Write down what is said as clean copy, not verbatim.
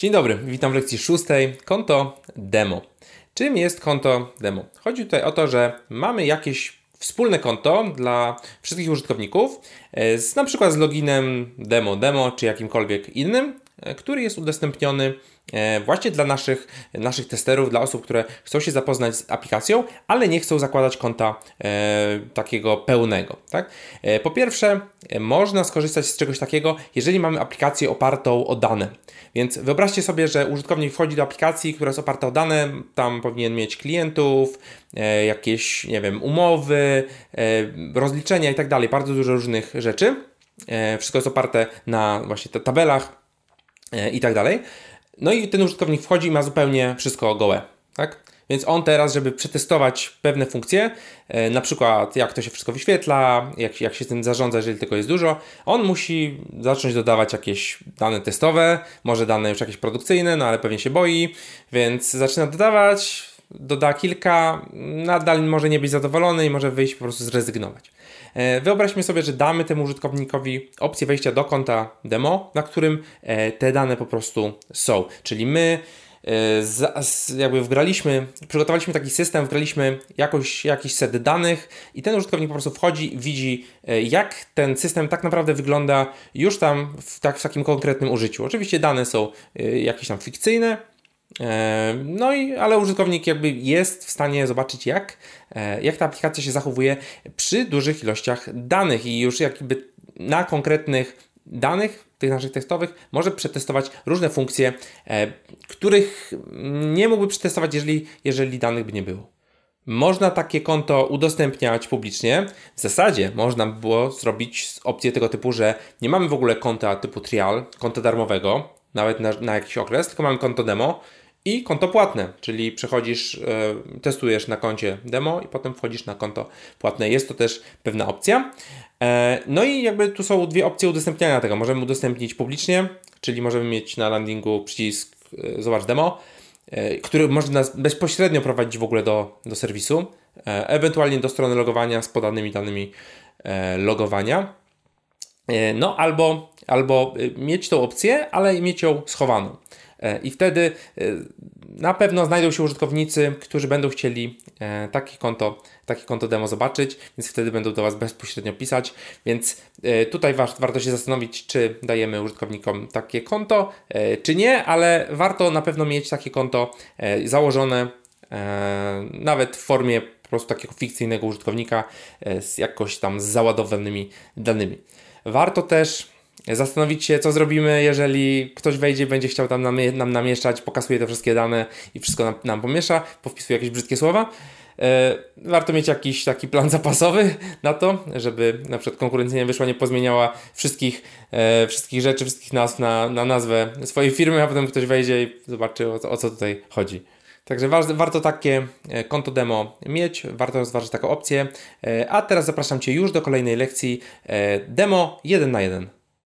Dzień dobry, witam w lekcji 6. Konto demo. Czym jest konto demo? Chodzi tutaj o to, że mamy jakieś wspólne konto dla wszystkich użytkowników, na przykład z loginem demo czy jakimkolwiek innym, który jest udostępniony właśnie dla naszych testerów, dla osób, które chcą się zapoznać z aplikacją, ale nie chcą zakładać konta takiego pełnego. Tak? Po pierwsze, można skorzystać z czegoś takiego, jeżeli mamy aplikację opartą o dane. Więc wyobraźcie sobie, że użytkownik wchodzi do aplikacji, która jest oparta o dane, tam powinien mieć klientów, jakieś, nie wiem, umowy, rozliczenia i tak dalej, bardzo dużo różnych rzeczy. Wszystko jest oparte na właśnie tabelach i tak dalej. No i ten użytkownik wchodzi i ma zupełnie wszystko gołe, tak? Więc on teraz, żeby przetestować pewne funkcje, na przykład jak to się wszystko wyświetla, jak się tym zarządza, jeżeli tego jest dużo, on musi zacząć dodawać jakieś dane testowe, może dane już jakieś produkcyjne, no ale pewnie się boi, więc zaczyna dodawać, doda kilka, nadal może nie być zadowolony i może wyjść, po prostu zrezygnować. Wyobraźmy sobie, że damy temu użytkownikowi opcję wejścia do konta demo, na którym te dane po prostu są. Czyli my jakby przygotowaliśmy taki system, wgraliśmy jakiś set danych i ten użytkownik po prostu wchodzi, widzi jak ten system tak naprawdę wygląda już tam w takim konkretnym użyciu. Oczywiście dane są jakieś tam fikcyjne, ale użytkownik jakby jest w stanie zobaczyć jak ta aplikacja się zachowuje przy dużych ilościach danych i już jakby na konkretnych danych, tych naszych testowych, może przetestować różne funkcje, których nie mógłby przetestować, jeżeli danych by nie było. Można takie konto udostępniać publicznie. W zasadzie można by było zrobić opcję tego typu, że nie mamy w ogóle konta typu trial, konta darmowego, nawet na jakiś okres, tylko mamy konto demo i konto płatne, czyli przechodzisz, testujesz na koncie demo i potem wchodzisz na konto płatne. Jest to też pewna opcja. No i jakby tu są dwie opcje udostępniania tego. Możemy udostępnić publicznie, czyli możemy mieć na landingu przycisk zobacz demo, który może nas bezpośrednio prowadzić w ogóle do serwisu, ewentualnie do strony logowania z podanymi danymi logowania. No albo mieć tą opcję, ale mieć ją schowaną. I wtedy na pewno znajdą się użytkownicy, którzy będą chcieli takie konto demo zobaczyć, więc wtedy będą do Was bezpośrednio pisać, więc tutaj warto się zastanowić, czy dajemy użytkownikom takie konto, czy nie, ale warto na pewno mieć takie konto założone, nawet w formie po prostu takiego fikcyjnego użytkownika jakoś tam z załadowanymi danymi. Warto też zastanowić się, co zrobimy, jeżeli ktoś wejdzie, będzie chciał tam nam namieszczać, pokasuje te wszystkie dane i wszystko nam pomiesza, powpisuje jakieś brzydkie słowa. Warto mieć jakiś taki plan zapasowy na to, żeby na przykład konkurencja nie wyszła, nie pozmieniała wszystkich rzeczy, wszystkich nazw na nazwę swojej firmy, a potem ktoś wejdzie i zobaczy, o co tutaj chodzi. Także warto takie konto demo mieć, warto rozważyć taką opcję. A teraz zapraszam Cię już do kolejnej lekcji demo 1 na 1.